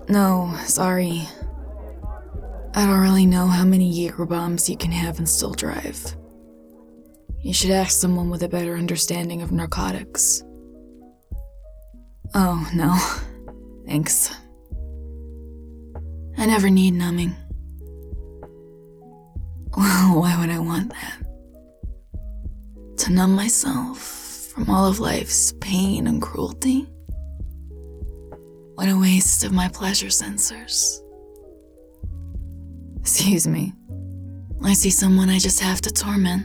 No, sorry. I don't really know how many Jaeger bombs you can have and still drive. You should ask someone with a better understanding of narcotics. Oh, no. Thanks. I never need numbing. Well, why would I want that? To numb myself from all of life's pain and cruelty? What a waste of my pleasure sensors. Excuse me. I see someone I just have to torment.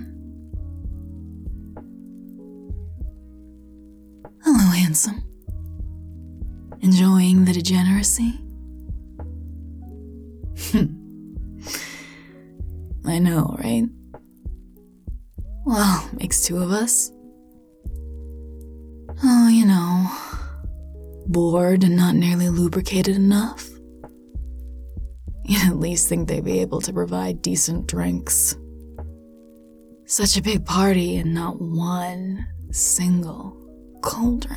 Hello, handsome. Enjoying the degeneracy? I know, right? Well, makes two of us. Oh, you know, bored and not nearly lubricated enough. You'd at least think they'd be able to provide decent drinks. Such a big party and not one single cauldron.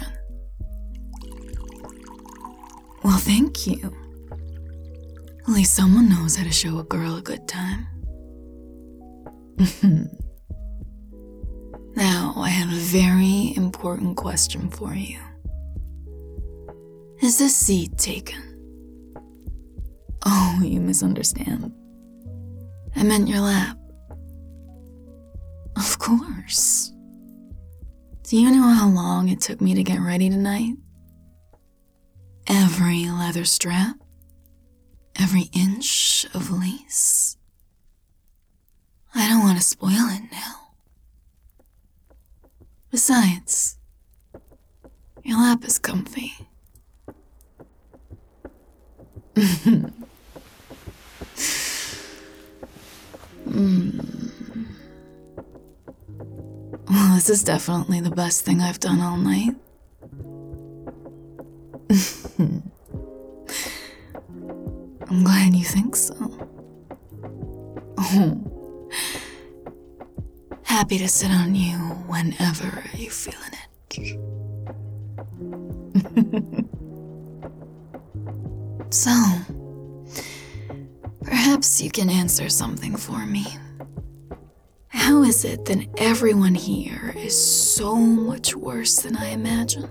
Well, thank you. At least someone knows how to show a girl a good time. Now, I have a very important question for you. Is this seat taken? Oh, you misunderstand. I meant your lap. Of course. Do you know how long it took me to get ready tonight? Every leather strap, every inch of lace. I don't want to spoil it now. Besides, your lap is comfy. Well, this is definitely the best thing I've done all night. I'm glad you think so. Oh. Happy to sit on you whenever you're feeling it. So, perhaps you can answer something for me. How is it that everyone here is so much worse than I imagined?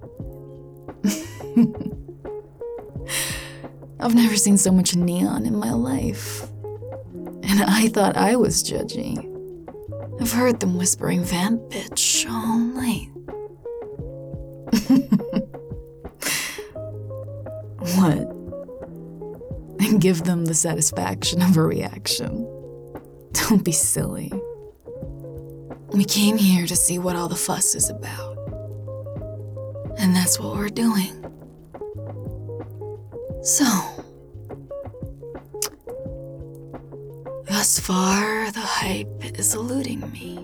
I've never seen so much neon in my life. And I thought I was judgy. I've heard them whispering vamp bitch all night. What? And give them the satisfaction of a reaction. Don't be silly. We came here to see what all the fuss is about. And that's what we're doing. So, thus far, the hype is eluding me.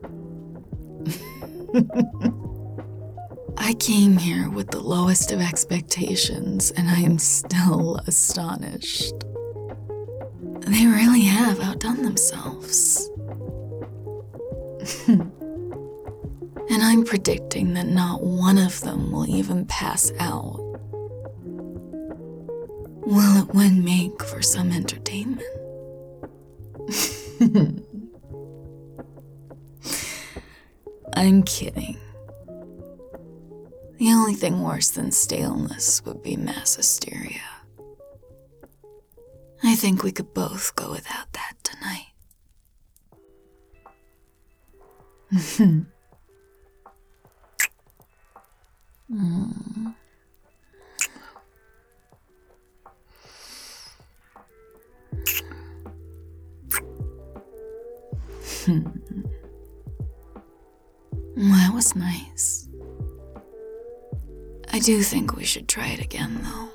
I came here with the lowest of expectations, and I am still astonished. They really have outdone themselves. And I'm predicting that not one of them will even pass out. Will it then make for some entertainment? I'm kidding. The only thing worse than staleness would be mass hysteria. I think we could both go without that tonight. That was nice. I do think we should try it again, though.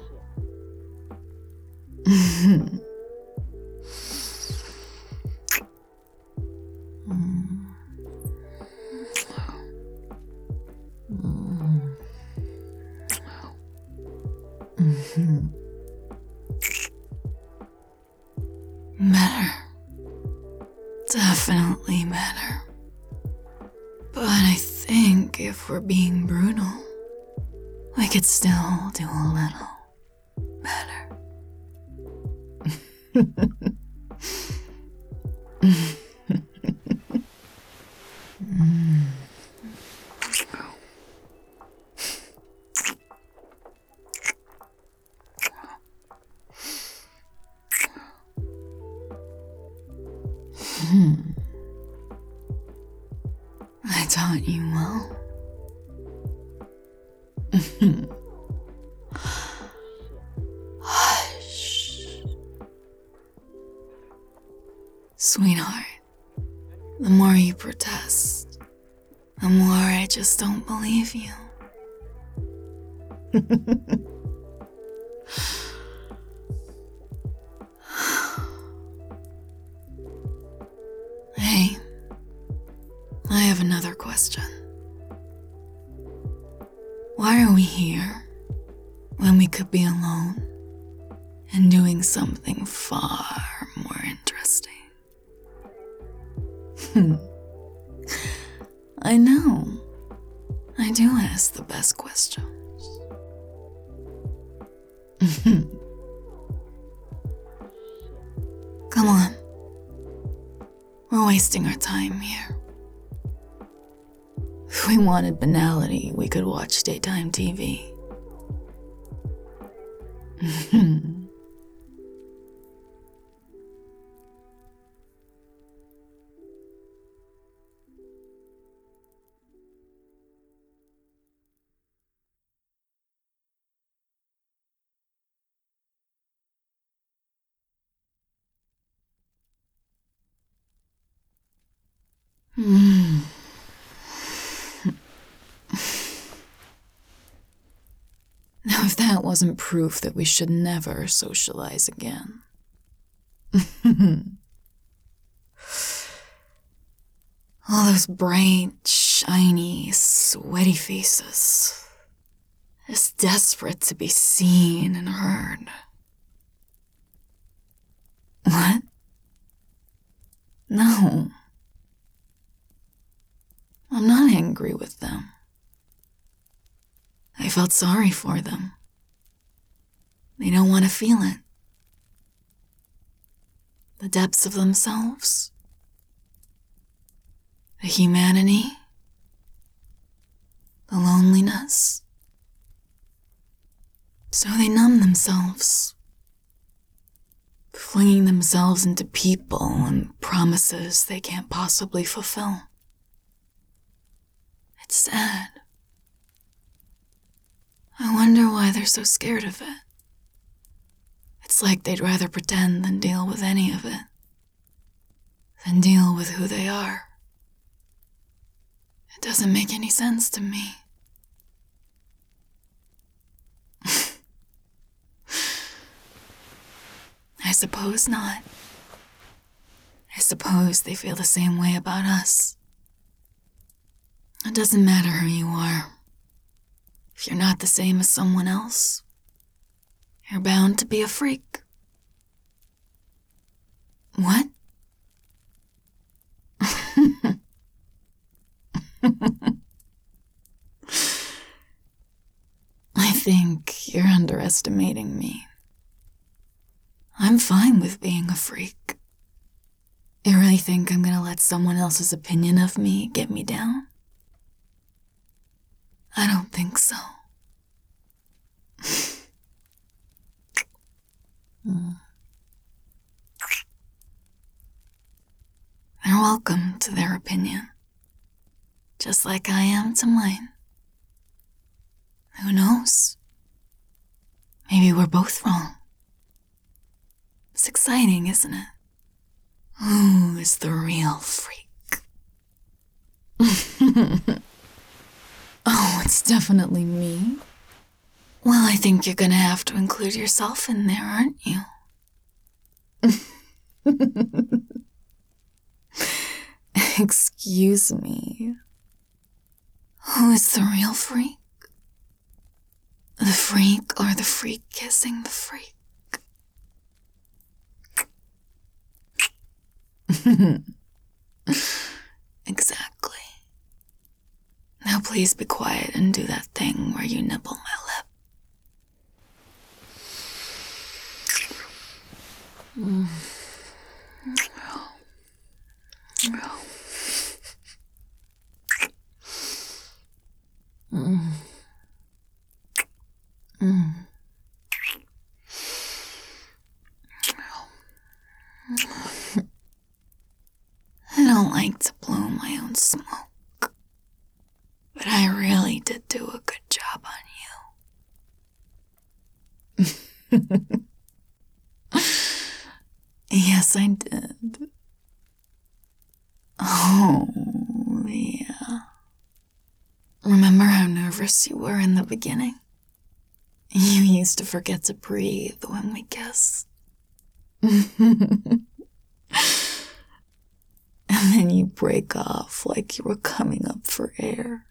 Better. Definitely better. But I think if we're being brutal, we could still do a little better. I taught you well. Hush. Sweetheart, the more you protest, the more I just don't believe you. Hey, I have another question. Why are we here when we could be alone and doing something far more interesting? I know. I do ask the best questions. Come on. We're wasting our time here. If we wanted banality, we could watch daytime TV. Now, if that wasn't proof that we should never socialize again. All those bright, shiny, sweaty faces. Just desperate to be seen and heard. What? No. I'm not angry with them. I felt sorry for them. They don't want to feel it. The depths of themselves. The humanity. The loneliness. So they numb themselves, flinging themselves into people and promises they can't possibly fulfill. It's sad. I wonder why they're so scared of it. It's like they'd rather pretend than deal with any of it, than deal with who they are. It doesn't make any sense to me. I suppose not. I suppose they feel the same way about us. It doesn't matter who you are. If you're not the same as someone else, you're bound to be a freak. What? I think you're underestimating me. I'm fine with being a freak. You really think I'm gonna let someone else's opinion of me get me down? I don't think so. They're welcome to their opinion, just like I am to mine. Who knows? Maybe we're both wrong. It's exciting, isn't it? Who is the real freak? Oh, it's definitely me. Well, I think you're gonna have to include yourself in there, aren't you? Excuse me. Who is the real freak? The freak or the freak kissing the freak? Exactly. Now please be quiet and do that thing where you nibble my lip. I don't like to blow my own smoke, but I really did do a good job on you. Yes, I did. Oh, yeah. Remember how nervous you were in the beginning? You used to forget to breathe when we kissed. And then you break off like you were coming up for air.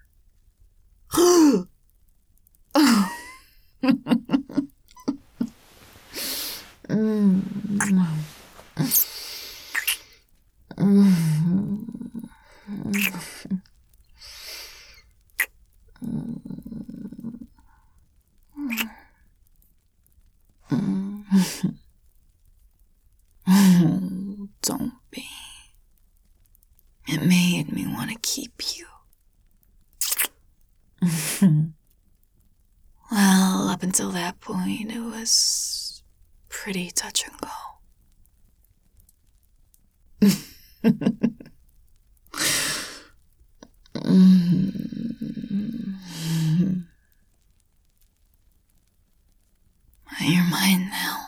Don't be. It made me want to keep you. Well, up until that point, it was pretty touch and go. You're mine now.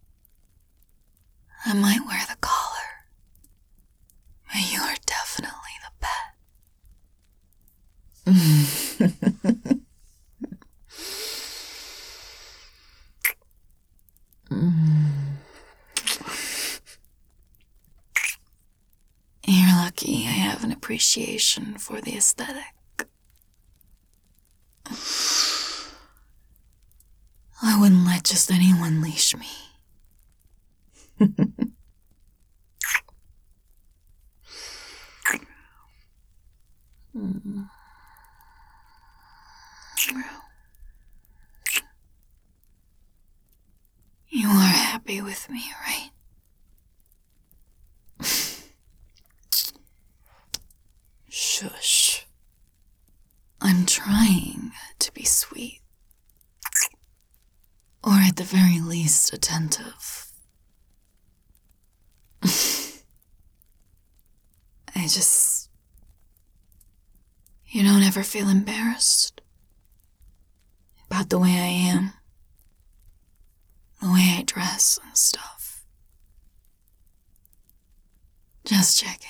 I might wear the collar, but you are definitely the pet. You're lucky I have an appreciation for the aesthetic. I wouldn't let just anyone leash me. You are happy with me, right? Shush. I'm trying to be sweet. Or at the very least, attentive. You don't ever feel embarrassed about the way I am, the way I dress and stuff. Just checking.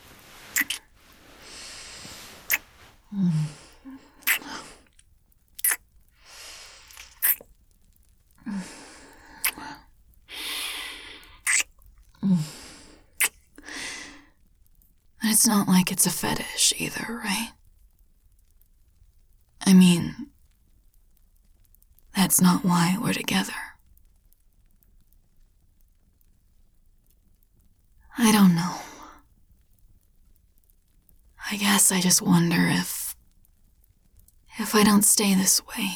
But it's not like it's a fetish either, right? I mean, that's not why we're together. I don't know. I guess I just wonder if I don't stay this way,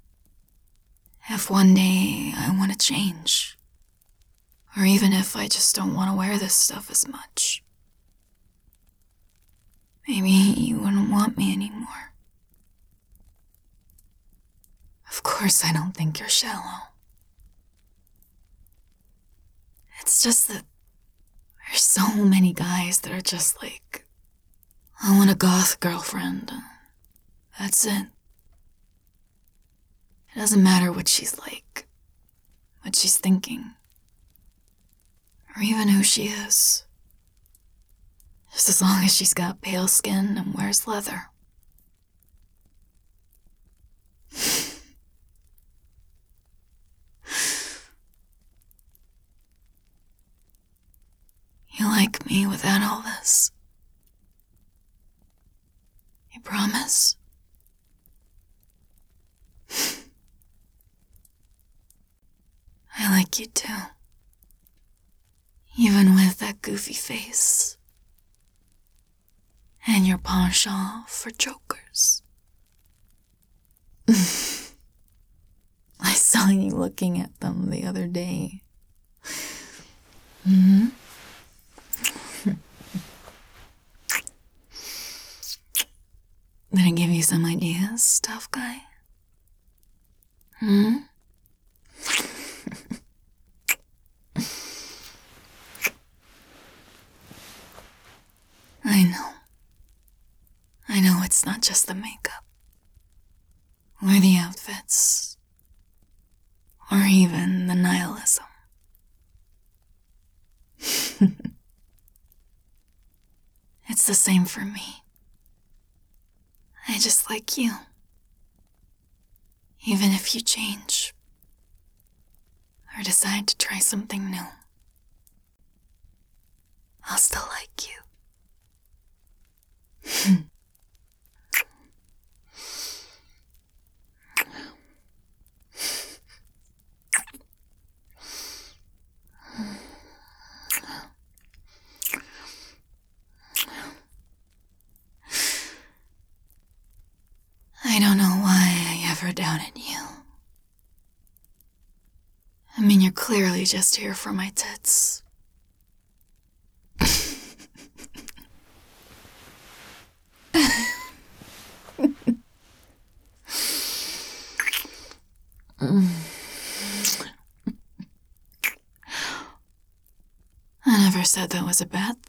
if one day I want to change, or even if I just don't want to wear this stuff as much. Maybe you wouldn't want me anymore. Of course I don't think you're shallow. It's just that there's so many guys that are just like, I want a goth girlfriend. That's it. It doesn't matter what she's like, what she's thinking, or even who she is. Just as long as she's got pale skin and wears leather. You like me without all this? You promise? I like you too. Even with that goofy face. And your penchant for jokers. I saw you looking at them the other day. Hmm? Did I give you some ideas, tough guy? Hmm? I know. I know it's not just the makeup, or the outfits, or even the nihilism. It's the same for me. I just like you. Even if you change, or decide to try something new, I'll still like you. I don't know why I ever doubted you. I mean, you're clearly just here for my tits. I never said that was a bad